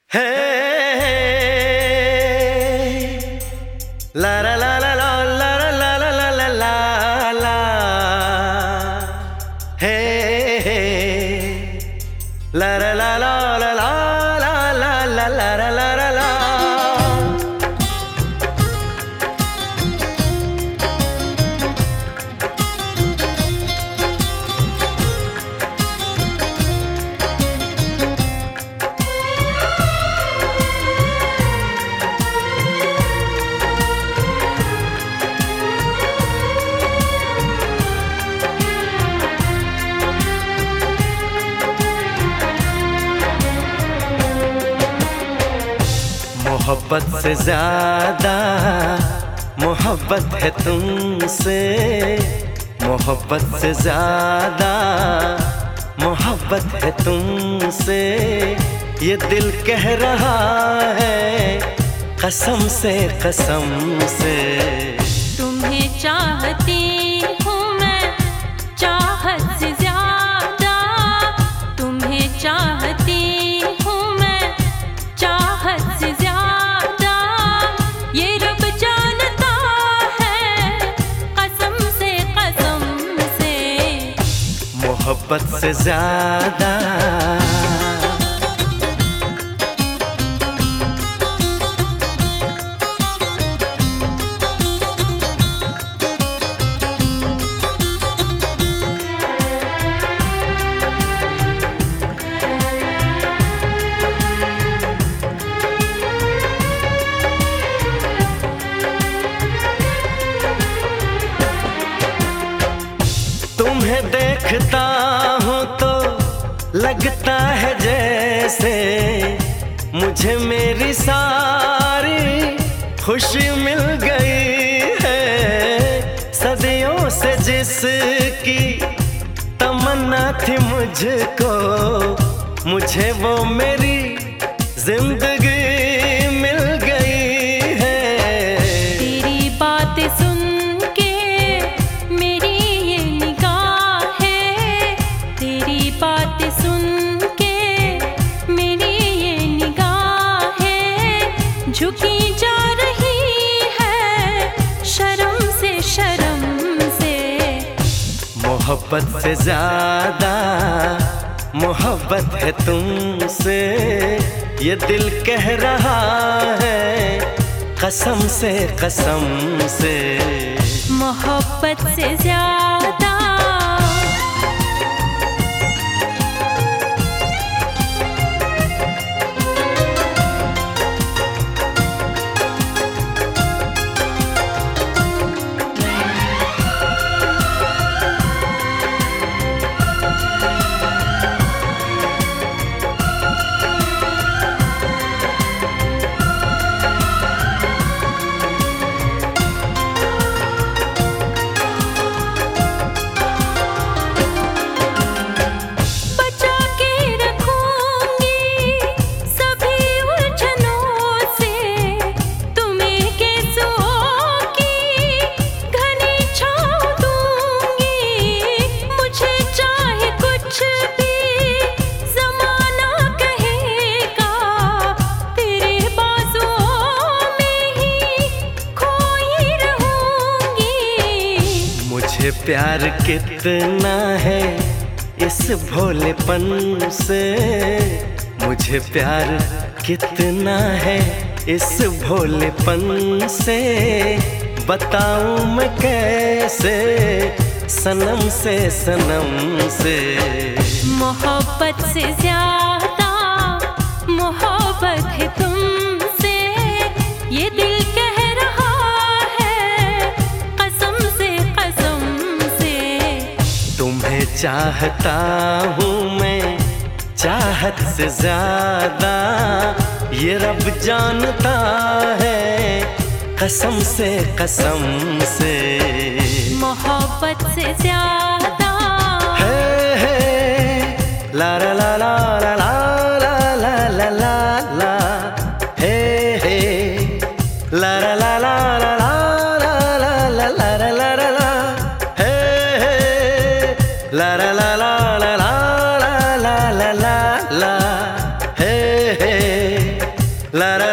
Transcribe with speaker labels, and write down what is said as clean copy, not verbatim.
Speaker 1: हे ला ला ला ला ला ला ला ला ला ला ला ला हे ला ला ला ला ला ला ला ला ला ला ला ला ला। मोहब्बत से ज्यादा मोहब्बत है तुमसे, मोहब्बत से ज्यादा मोहब्बत है तुमसे। ये दिल कह रहा है कसम से कसम से।
Speaker 2: तुम्हें चाहती हूँ मैं चाहत से ज्यादा, तुम्हें चाहती हूँ मैं चाहत से ज्यादा। ये रब जानता है कसम से
Speaker 1: मोहब्बत से ज्यादा। तुम्हें देखता हूँ तो लगता है जैसे मुझे मेरी सारी खुशी मिल गई है। सदियों से जिसकी तमन्ना थी मुझको, मुझे वो मेरी जिंदगी मिल गई है।
Speaker 2: तेरी बातें सुन सुन के मेरी ये निगाहें झुकी जा रही है शर्म से शर्म से।
Speaker 1: मोहब्बत से ज्यादा मोहब्बत है तुमसे, ये दिल कह रहा है कसम से कसम से।
Speaker 2: मोहब्बत से ज्यादा
Speaker 1: प्यार कितना है इस भोलेपन से, मुझे प्यार कितना है इस भोलेपन से। बताऊं मैं कैसे सनम से सनम से।
Speaker 2: मोहब्बत से ज्यादा मोहब्बत है तुमसे, ये दिल कह रहा है कसम से कसम से।
Speaker 1: तुम्हें चाहता हूँ मैं चाहत से ज्यादा, ये रब जानता है कसम से कसम से।
Speaker 2: मोहब्बत से ज्यादा
Speaker 1: है ला ला ला ला ला ला ला ला ला ला हे ला ला ला ला ला ला ला ला ला ला ला ला हे ला ला ला ला ला ला ला ला ला ला हे ला ला